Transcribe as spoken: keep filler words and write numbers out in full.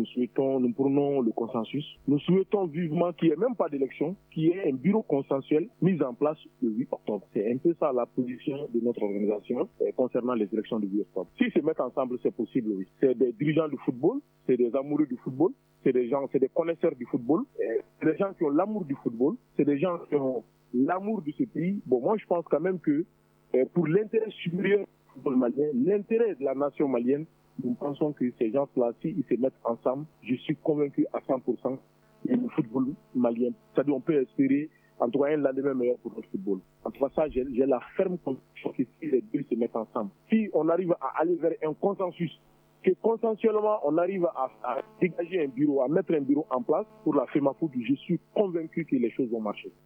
nous souhaitons, nous prenons le consensus. Nous souhaitons vivement qu'il n'y ait même pas d'élection, qu'il y ait un bureau consensuel mis en place le huit octobre. C'est un peu ça la position de notre organisation eh, concernant les élections du huit octobre. S'ils se mettent ensemble, c'est possible, oui. C'est des dirigeants du football, c'est des amoureux du football, c'est des gens, c'est des connaisseurs du football, eh, c'est des gens qui ont l'amour du football, c'est des gens qui ont l'amour de ce pays. Bon, moi, je pense quand même que eh, pour l'intérêt supérieur du football malien, l'intérêt de la nation malienne, nous pensons que ces gens-là, s'ils se mettent ensemble, je suis convaincu à cent pour cent que le football malien, c'est-à-dire on peut espérer en tout cas un lendemain meilleur pour notre football. En tout cas, ça, j'ai, j'ai la ferme conviction que si les deux se mettent ensemble, si on arrive à aller vers un consensus, que consensuellement on arrive à, à dégager un bureau, à mettre un bureau en place pour la FEMAFOOT, je suis convaincu que les choses vont marcher.